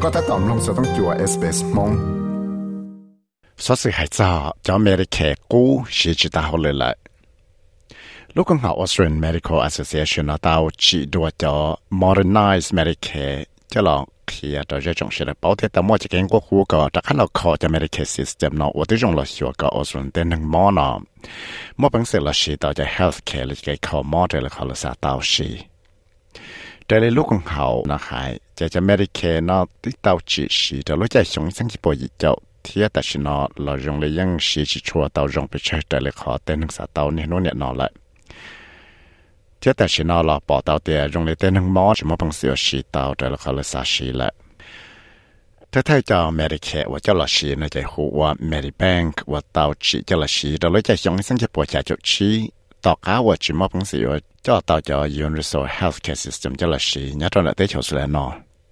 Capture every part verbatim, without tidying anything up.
ก็ถ้าตอมลงจะต้องจัว เอส บี เอส มองสอสิหายจ่อจะอเมริกากู้ชีจิตาหัวเลยละลูกของเขา Australian Medical Association นะ到จีดัวจะ modernize Medicare จะลองเคลียร์ตัวเรื่องสิ่งที่保ที่แต่มั่วจะเก่งกว่าหัวก็จะขั้นเราขอจะ Medicare system เนาะว่าที่จงเราชัวก็ Australian เต็มหนึ่งหม้อเนาะมั่วเป็นสิ่งละชีต่อจะ healthcare เลยจะขอหม้อเดี๋ยวเราขอเราสาต่อชีแต่ในลูกของเขานะคะจะจะ Medicare เนาะที่ต่อจีชีแต่รู้ใจสงสัยที่ปวดเจ้าเทียแต่ชินอเราจงเลยยังชีจิชัวต่อจงไปเชื่อแต่เลยขอเต็มหนึ่งสาต่อเนี่ยโน่นเนี่ยนอนละเทียแต่ชินอเราปอต่อเตียจงเลยเต็มหนึ่งหม้อจะมาบังเสียชีต่อแต่ละขอเลยสาชีละถ้าถ้าจะ Medicare ว่าจะละชีในใจหัว Medibank ว่าต่อชีจะละชีเราเลยใจสงสัยที่ปวดใจจุดชีต่อก้าวว่าจะมาบังเสียจะต่อจะ Universal Healthcare System จะละชีเนี่ยตอนนั้นได้เฉลี่ยนอ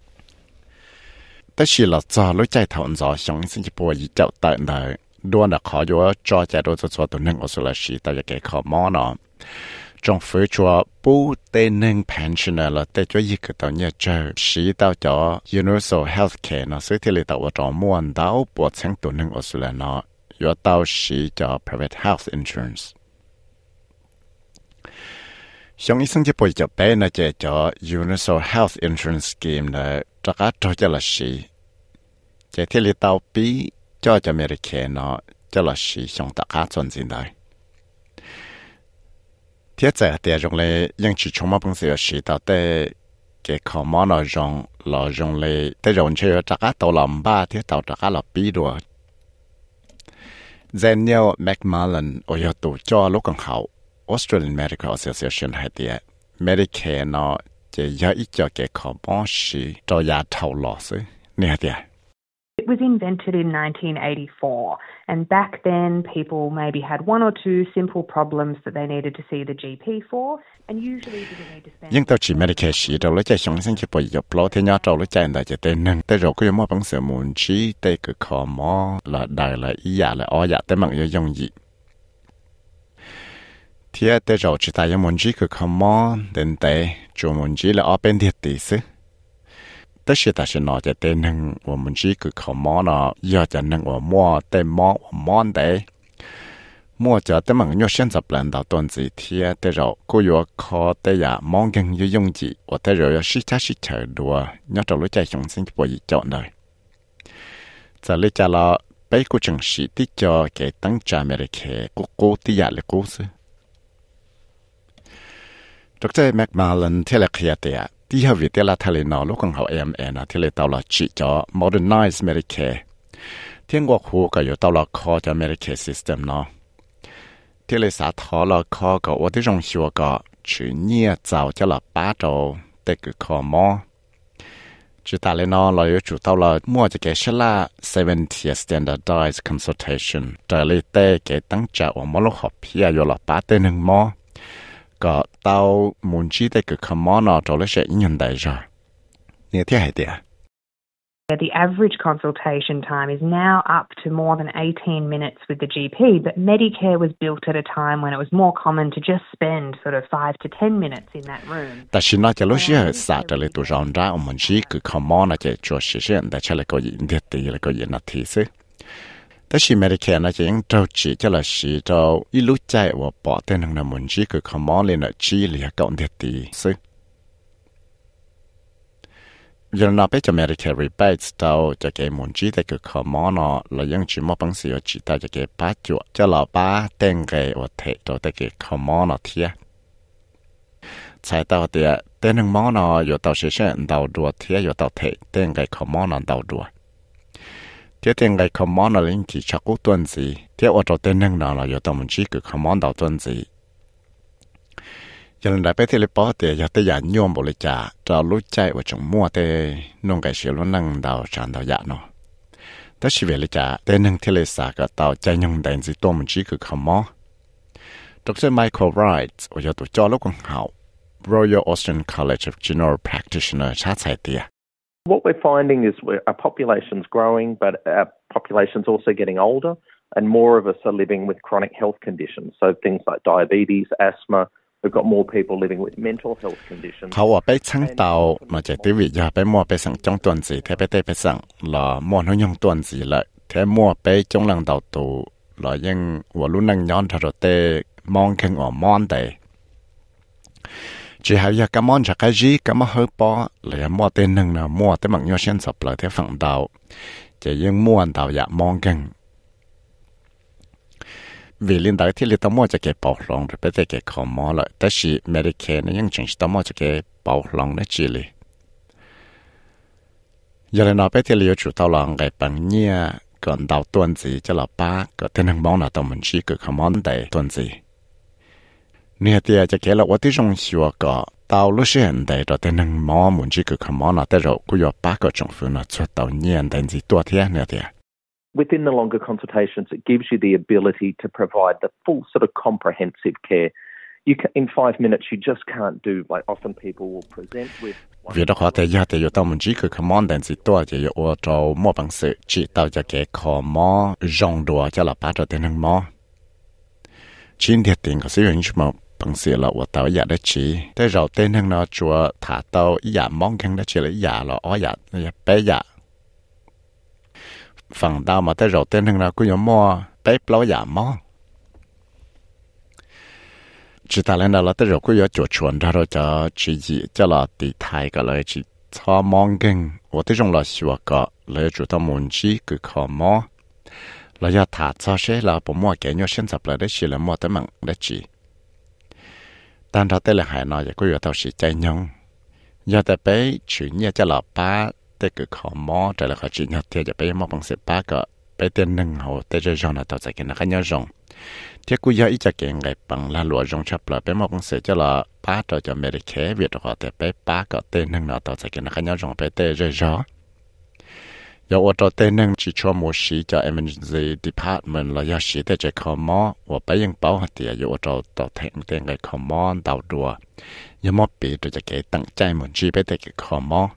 แต่ชีเราจะรู้ใจถอนจอชงสิ่งที่ปวดยิ่งเจ้าแต่ในดวงนักขออยู่ว่าจอจะโดนตัวตัวหนึ่งอสุรชีแต่จะเกี่ยวกับหมอเนาะจงฟื้นชัวปูเต้นหนึ่ง pensioner ละแต่ช่วยยิ่งกับตัวเนี่ยเจอชีต่อจอ universal healthcare เนาะซึ่งที่เราตัวจอม้วนดาวปวดเส้นตัวหนึ่งอสุรเนาะอยู่ต่อชีจอ private health insurance ชงสิ่งที่ปวดจะเป็นนะเจจอ universal health insurance scheme เนี่ยจะกัดตัวจะละชีเจ้าที่เราตัวปีจะจะไม่ได้แค่เนาะจะละชีส่งตะขาจนสินได้เที่ยใจเดียจงเลยยังชิชงมาเป็นเสียชีต่อแต่เกี่ยวกับมอนอจงรอจงเลยแต่จงเชื่อตะขาตัวลำบ้าที่ตัวตะขาเราปีด้วยเจนเนียลแม็กมาลันโอยตัวจ่อลูกของเขา Australian Medical Association ให้เดีย Medicare เนาะจะย่อยจะเกี่ยวกับมอชีตัวยาเท่าหล่อสิเนี่ยเดีย It was invented in nineteen eighty-four, and back then people maybe had one or two simple problems that they needed to see the จี พี for, and usually didn't need to spend. ยังตัวจี Medicare ชีเราเลยใจสงสัยที่ปวดอยู่เพราะที่ยอดเราเลยใจแต่จะเต้นหนึ่งแต่เราก็ยังมั่วบังเสือมูลชีแต่ก็ขอหมอละได้ละอียาละอ้อยาแต่มันยังยงยีเทียแต่เราจิตใจยังมูลชีก็ขอหมอเดินแต่จูมูลชีละอ้อเป็นเดียดตีซึแต่是但是呢，在对能我们这个考毛呢，要在能我毛对毛我毛的，毛就对么要选择不能到段子天，对着个要考对呀，毛更要用字，我对着要试下试下多，要找了在用心不一叫呢。在里家了，北国城市的叫给当家没得开，个个的压力故事。Doctor Macmillan ที่ละเขียดเนี่ยที่เขาวิทยาลัยทะเลนอลูกของเขา เอ็ม เอ นะที่เลยตลอดจีจอ modernize Medicare ที่งอกหัวก็อยู่ตลอดคอจะ Medicare system เนาะที่เลยสาธารณคอก็ว่าที่จงชัวก็ชื่อเนี่ยเจ้าจะละป้าโตแต่ก็คอมอจุดตาเลยนอเราอยู่จุดตลอดมั่วจะแกชละ seventieth standardized consultation แต่เลยแต่แกตั้งใจว่ามั่วลูกขอบเพียอยู่ละป้าแต่หนึ่งมอก็เต้ามุนจีได้ก็ขมอนอตัวเล็กยิ่งได้จ้ะเนี่ยที่ไหนเดีย The average consultation time is now up to more than eighteen minutes with the จี พี, but Medicare was built at a time when it was more common to just spend sort of five to ten minutes in that room. แต่ฉันน่าจะรู้สึกสาดเลยตัวเราได้มุนจีคือขมอนอจะช่วยเสียแต่เชื่อเลยก็ยินดีตีเลยก็ยินนาทีสิแต่ชี Medicare นะจะยังเจ้าจีจะละชีเจ้าอีรู้ใจว่าปอดแต่หนึ่งน้ำมันจีคือขมอเลยนะจีเหลียก่อนเดียดีซึ่งยันนับไปจะ Medicare rebates เจ้าจะเก็บมันจีแต่คือขมอเนาะแล้วยังจีมาบังเสียจีแต่จะเก็บป้าจั่วจะหล่อป้าเต็งเกยว่าเทตัวแต่เก็บขมอเนาะเทียใช้ตัวเดียแต่หนึ่งมอเนาะอยู่ตัวเชื่อดาวดัวเทียอยู่ตัวเทเต็งเกยขมอเนาะดาวดัวเที่ยงไงคอมมอนอะไรที่ชักกู้ต้นสีเที่ยวอดเต้นหนึ่งนอนอยู่ตรงมันชี้คือคอมมอนดาวต้นสียังได้ไปที่เลปอเตียอยากแต่ยานโยมบริจาเรารู้ใจว่าจงมั่วแต่นุ่งไก่เชียวล้วนนั่งดาวชานดาวยะเนาะแต่ชีวิตเลยจ้าแต่หนึ่งที่เลยสาก็ดาวใจยังแดงสีตัวมันชี้คือคอมมอดร. Michael Wright ว่าอยู่ตัวจอลูกของเขา Royal Australian College of General Practitioner ชาติไทยเตีย What we're finding is our population's growing, but our population's also getting older, and more of us are living with chronic health conditions. So things like diabetes, asthma, We've got more people living with mental health conditions. เขาว่าไปชั้งเตามาจากที่วิทยาไปมั่วไปสั่งจ้องตัวจีแทบไปเตไปสั่งหล่อมั่วน้อยยองตัวจีเลยแทบมั่วไปจ้องหลังเตาตูหล่อยังหัวรุ่นนั่งย้อนทะเลเตมองแข่งออกมอนเตchỉ hay là cái món chắc cái gì cái mà hơi bỏ là mua tên nâng là mua tới bằng nhau xem sập lại theo phần đầu chỉ riêng mua anh đầu dạ mong gần vì liên đại thì liên tao mua cho cái bảo lòng rồi bây giờ cái khó mua lạiแต่是 Medicare 呢ยัง change ตao mua cho cái bảo lòng đó chỉ li giờ này nó bây giờ liệu chủ tao lòng cái bằng nhia còn đầu tuần gì cho là ba cái tên nâng mong là tao mình chỉ cái khó món đầy tuần gìเนี่ยที่จะเกี่ยวกับที่จงชัวก็ตาวรู้เช่นใดเราแต่หนึ่งหมอมุ่งจีก็ขมอนะแต่เราก็ยอป้าก็จงฟื้นนะช่วยตาวเนียนแต่จีตัวเทียเนี่ยที่ Within the longer consultations, it gives you the ability to provide the full sort of comprehensive care. You can, in five minutes, you just can't do, like often people will present with... Vì đó họ thấy giờ thì tao muốn chỉ cứ khám on đến gìตัวจะอยู่ở chỗ mua bằng sự chỉ taoจะcái khó mò rong đùa cho là bắt được tên hằng mò. Chính thiệt tình có sử dụng một bằng sự là của tao giả đó chỉ tới rồi tên hằng nó chùa thả tao giả mong khăn đó chỉ là giả là ó giả bé giả. Phần tao mà tới rồi tên hằng nó cũng giống mua bé lâu giả mò. Chỉ ta lên đó là tới rồi cũng có chỗ chuẩn ra rồi cho chỉ gì cho là tỷ thái cái lời chỉ cho mong kinh và tới trong là xua cái lời chủ tao muốn chỉ cứ khó mò là do thả cho sẽ là bộ mua cái nhau sinh tập lại đấy chỉ là mua tới mặn đấy chỉ但他tới là hải nói vậy có yếu tao chỉ chạy nhông do tại bé chuyện như cho là ba tới cứ khó mò trở lại khó chuyện nhau thì bé mua bằng sự ba cái bé tên nâng hồ tới rồi rồi là tao sẽ cái nó khác nhau rồi thì cũng do ít cho cái ngày bằng là lúa rong chập là bé một con sẽ cho là ba cho cho Medicare việc đó thì bé ba cái tên nâng nó tao sẽ cái nó khác nhau rong bé tên rồi rồi giờ ở chỗ tên nâng chỉ cho một sĩ cho emergency department là do sĩ để cho khó mò và béยังbảo hạt thì giờ ở chỗ tao thèm tên cái khó mò tao đùa giờ mất bị rồi cho cái tặng trái muốn chỉ bé để cái khó mò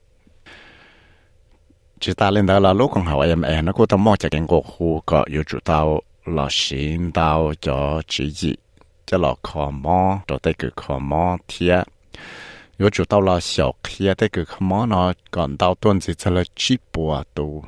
chỉ ta lên đó là lúc con học em em nó cũng tao mò cho cái cuộc khu có yêu chủ tao là xin tao cho chỉ gì cho là khó mò rồi tới cái khó mò thiệt有主到了小kia tới cái khó mò nó còn tao tuần gì cho là chỉ bùa tu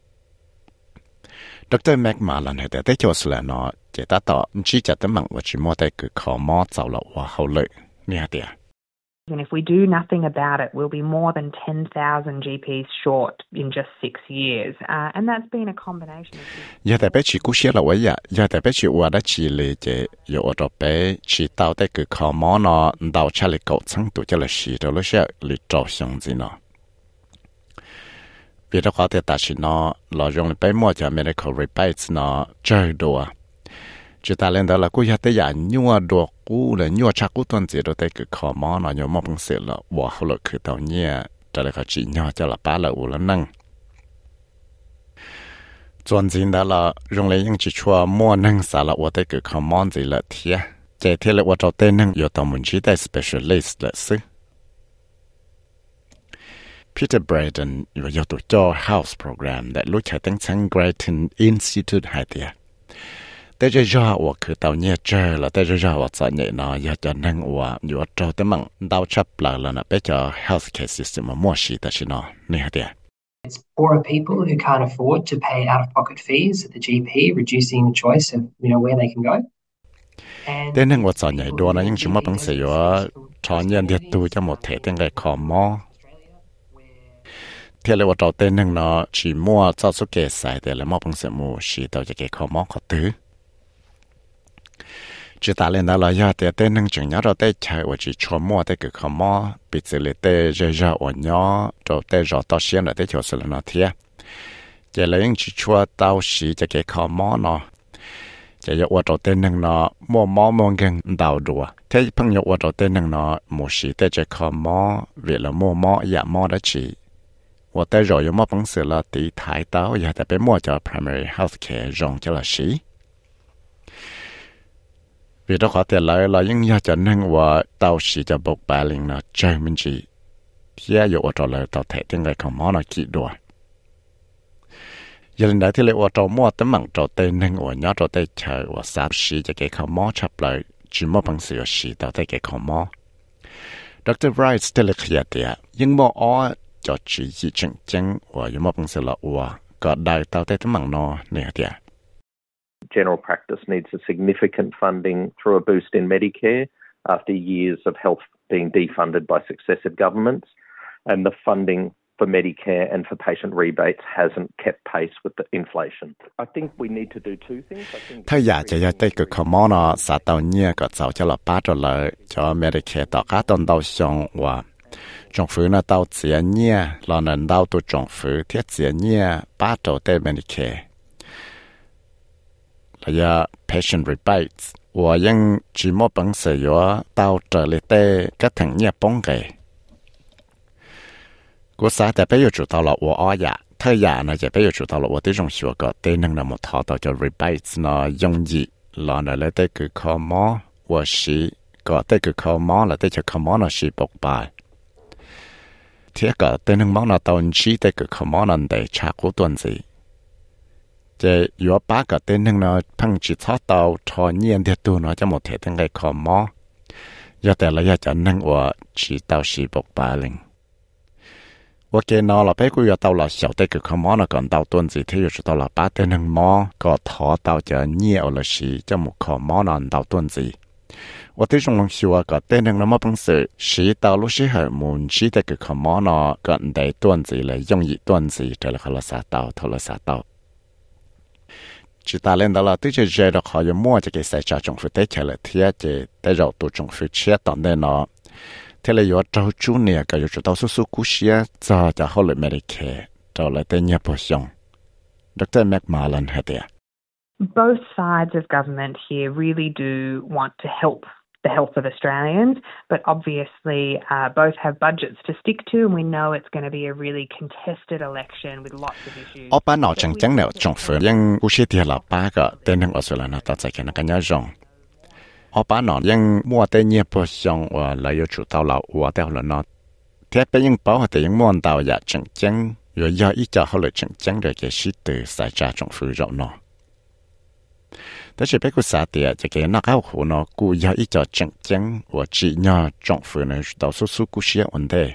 Doctor McMahon này tới chỗ là nó chỉ ta tao chỉ cho tới mặn và chỉ mua tới cái khó mò giàu là hoa hậu lợi nghe tiệt. And if we do nothing about it, we'll be more than ten thousand G Ps short in just six years. Uh, and that's been a combination of... Giờ tại bé chỉ cú xếp là vậy, giờ tại bé chỉ qua đã chỉ lệ chế, giờ ở đó bé chỉ tao tới cái khó mò nó đào cha lệ cậu chẳng tụ cho là xí rồi lúc sẽ lệ trâu xong gì nó. Vì đó có thể ta chỉ nó là dùng bé mua cho medical rebates nó chơi đùa. Chỉ ta lên đó là cú tới giả nhua đùa cú là nhua chắc cú tuần gì rồi tới cái khó mò nó nhua một bằng sự là bỏ hậu lực khử tàu nhẹ trở lại khó chỉ nhua cho là ba là u là năng tuần gì đó là dùng lấy những chỉ chua mua năng xả là u tới cái khó mò gì là thiệt chạy thiệt là u trâu tên năng yêu tàu muốn chỉ tới specialist là sư Peter Braden yêu tụ cho house program that lúc chạy tăng sang Grattan Institute hay thiệtแต่จะรอว่าคือตาวเนี่ยเจอแล้วแต่จะรอว่าจะเนี่ยนะอยากจะนั่งว่าอยู่ตรงแต่มั่งดาวชับหลังแล้วนะไปจะ healthcare system มามั่วชีแต่ชิโนนี่ฮะเดีย It's poorer people who can't afford to pay out-of-pocket fees at the G P, reducing the choice of you know where they can go. แต่นั่งว่าจะเนี่ยดูนะยังชิมว่าปังเสียว่าชอนยันเดียตูจะหมดเทตั้งแต่ขอมอเที่ยวเลยว่าเราเต้นนั่งเนาะชีมั่วเจ้าสุเกศใส่แต่ละมอปังเสียมูชีเราจะเกขอมอขอตื้อchỉ ta lên đó là do để tên nâng chừng nhớ rồi để chạy và chỉ cho mua để cái khó mua bị xử lý để rơi ra ở nhỏ rồi để rồi tao xem là để cho xử lý nó thiệt chỉ là những chỉ cho tao xí cho cái khó mua nó chỉ là ở rồi tên nâng nó mua mua mua gần đào đùa thế朋友ở rồi tên nâng nó mua xí để cho khó mua vì là mua mua giả mua đó chỉ và để rồi有mua bằng sự là tỷ thái tao giờ để bé mua cho primary healthcare dùng cho là xí vì đó có thể lại là những nhà chân năng và tàu sĩ cho bốc bà linh nó chơi mình chỉ phía dụ ở trò lời tàu thể tiếng người không mó nó kỹ đùa giờ lần đấy thì lại ở trò mua tấm mạng trò tên năng và nhớ trò tên chờ và sạp sĩ cho cái không mó chập lời chỉ một bằng sự sĩ tạo tới cái khó mò doctor Bright tới lực hiện địa nhưng mà ở cho chỉ chỉ chân chân và những một bằng sự là và có đại tạo tới tấm bằng nó nè địa. General practice needs a significant funding through a boost in Medicare after years of health being defunded by successive governments, and the funding for Medicare and for patient rebates hasn't kept pace with the inflation. I think we need to do two things. I think thay giả cho giờ tới cái khó nó xã tàu nhẹ có giáo cho là ba trở lại cho Medicare tạo các tuần đầu xong và政府呢到这年老能到都政府贴这年八周的 Medicare， 了呀 patient rebates， 我用只么本事要到这里的个腾年帮给，我啥的被有做到了我二呀，他呀呢就被有做到了我的种学个的能那么讨到叫 rebates 呢容易，了呢来的个科目我是个的个科目了的就科目呢是不白。thế cả tên hưng mong là tàu chỉ để cái khẩu món này để trả cố tuần gì, chỉ có ba cái tên hưng nó phăng chỉ tháo tàu cho nhiên để tu nó cho một thể tên cái khẩu món, giờแต่ละอย่างจะนั่งว่าchỉ tàu chỉ bộc ba linh, 我见到了别个要到了小的个khẩu món nó còn tàu tuần gì thì就到了八tên hưng món có tháo tàu cho nhiên là chỉ cho một khẩu món nó tàu tuần gì. 我对中龙说个对能那么本事，是到路时候门只的个科目呢，跟得段子来用一段子，这了好了啥道，头了啥道。只打练到了，对这这的好有么这个赛车政府带起来，贴这带绕到政府切当的呢，贴了要找主呢个要知道叔叔故事啊，早就好了没得开，找了对你不行。Doctor McMullen 係點？ Both sides of government here really do want to help the health of Australians, but obviously uh, both have budgets to stick to, and we know it's going to be a really contested election with lots of issues. 我把腦正正了政府因故事啲了八個，但係我雖然那到在嘅那個樣用，我把腦因摸得嘢不上，我來要做到了，我到了那，特別因包係因摸到也正正，又要一家後來正正嘅嘅是對晒家政府咗喏。但是别个啥的，这个那个湖呢，故要一叫正经，我只要政府呢到处处故事问题。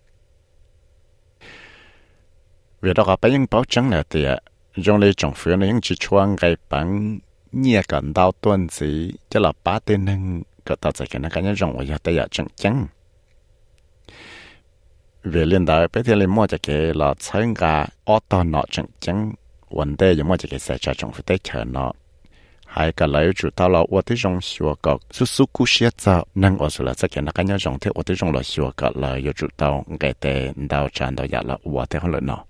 为了个别人保证了的，用来政府呢用去创改版，你也感到段子，这老八的能个到这个那个人用我要得要正经。为领导别天里摸这个老参加奥到那正经，问题有摸这个在家政府得钱呢。hai cái lấy chủ tao là ở đây trong xưa có số số cú xe cho nên ở số là tất cả các nhà trong thế ở đây trong là xưa có là有主tao cái tên đào tràn đào giả là ở đây hơn nữa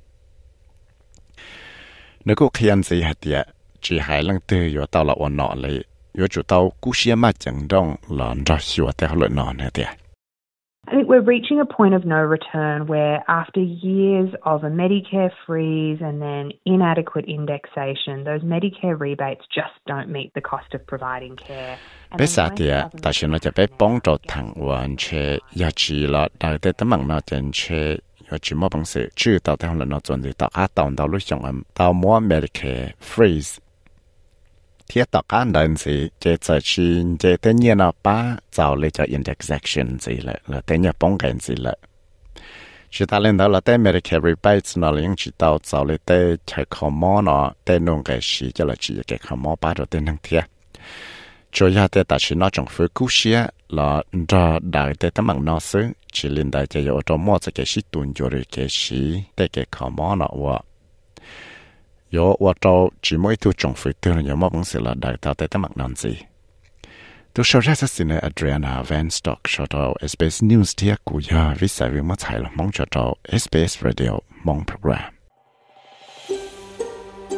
nếu có khi anh gì hết thì chỉ hai lần từ有到了我那里有主tao cú xe mà chẳng đông là ra xưa đây hơn nữa nữa thì I think we're reaching a point of no return where after years of a Medicare freeze and then inadequate indexation, those Medicare rebates just don't meet the cost of providing care. Bây giờ thì ta sẽ nói cho bé bóng trò thẳng hoàn chế giá trị là đại tế tấm bằng nó trên chế giá trị mô bằng sự chứ tao theo là nó chuẩn gì tao á tao tao lúc xong em tao mua Medicare freeze thiết tao cá đơn gì chế trở chi chế tế nhiên nó ba giàu lấy cho indexation gì lại là tế nhiên bóng ghen gì lại chỉ ta lên đó là tế Medicare rebates nó là những chỉ tao giàu lấy tế chạy khó mô nó tế nông cái gì cho là chỉ cái khó mô ba rồi tế năng thiết cho ya tế ta chỉ nó trong phía cú xía là ra đại tế tấm bằng nó xứ chỉ lên đại chế ở trong mô cho cái gì tuần cho rồi cái gì tế cái khó mô nó và有我找只每头政府对了有么本事了，大到在他们那子。都说这是呢 ，Adriana Van Stock 说到 S B S News 啲古呀，为啥为么才了？忙着到 S B S Radio 忙 program。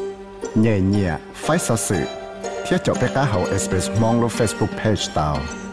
nhẹ nhẹ phải sao sự thiết cho bé cá hậu S B S 忙咯 Facebook page tao